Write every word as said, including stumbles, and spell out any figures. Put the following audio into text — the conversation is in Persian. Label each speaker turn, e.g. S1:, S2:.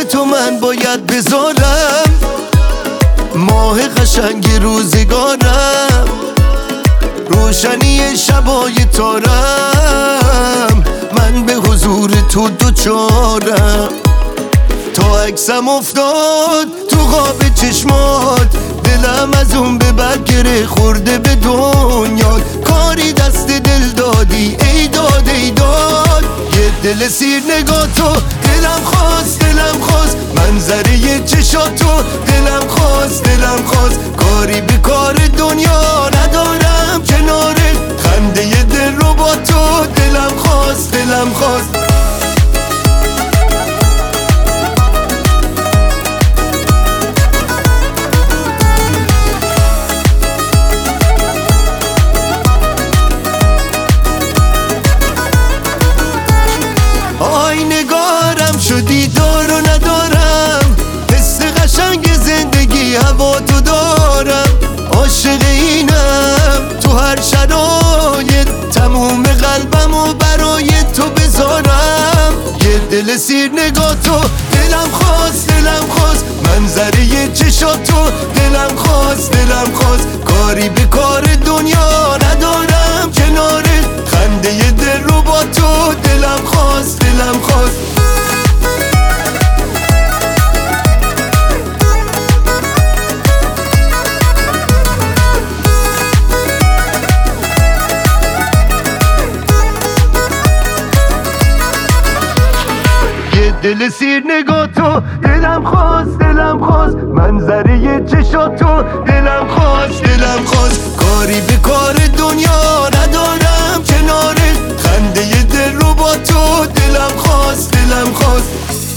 S1: تو من باید بذارم ماه قشنگ روزگارم، روشنی شبای تارم، من به حضور تو دوچارم. تا عکسم افتاد تو خواب چشمات، دلم از اون به بر گره خورده به دنیا. کاری دست دل دادی ای داد ای داد، یه دل سیر نگاه تو دلم خواست دلم خواست، منظره چشاتو دلم خواست دلم خواست. کاری به کار دنیا ندارم کنارت، خنده ی دل رو با تو دلم خواست دلم خواست. نگارم شدی دار و ندارم، حس قشنگ زندگی هوا تو دارم. عاشق اینم تو هر شرایط، تموم قلبم و برای تو بذارم. یه دل سیر نگاه تو دلم خواست دلم خواست، منظره چشاتو دلم خواست دلم خواست. کاری به کار دنیا ندارم کنارت، خنده ی دل رو با تو دلم خواست دلم خواست. دل سیر نگاه تو دلم خواست دلم خواست، منظره ی چشاتو دلم خواست دلم خواست. کاری به کار دنیا ندارم کنارت، خنده ی دل رو با تو دلم خواست دلم خواست.